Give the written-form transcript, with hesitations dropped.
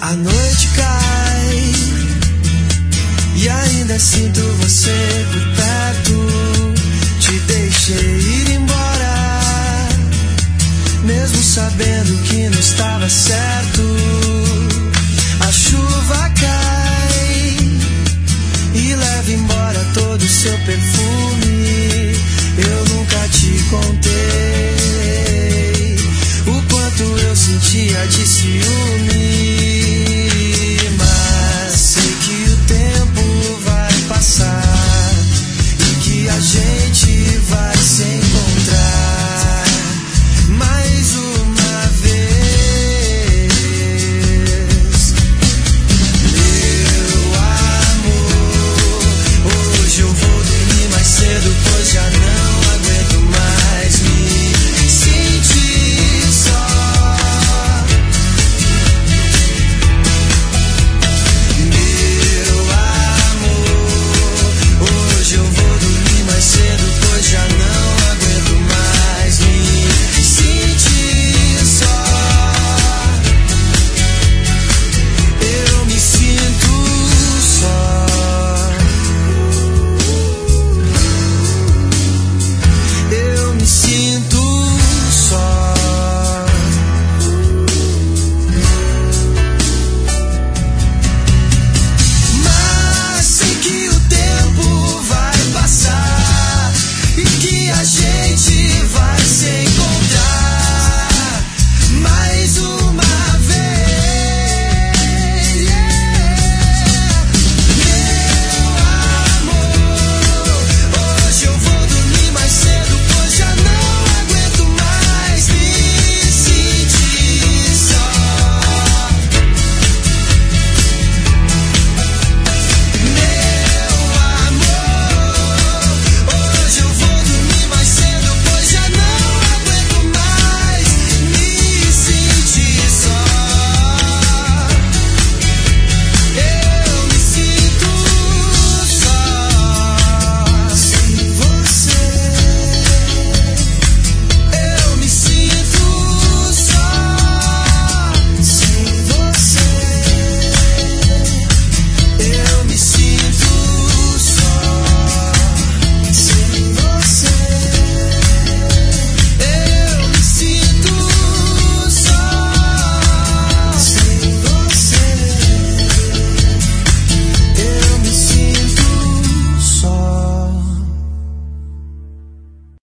A noite cai e ainda sinto você por perto. Te deixei ir embora, mesmo sabendo que não estava certo. A chuva cai e leva embora todo o seu perfume. Eu nunca te contei o quanto eu sentia de ciúme.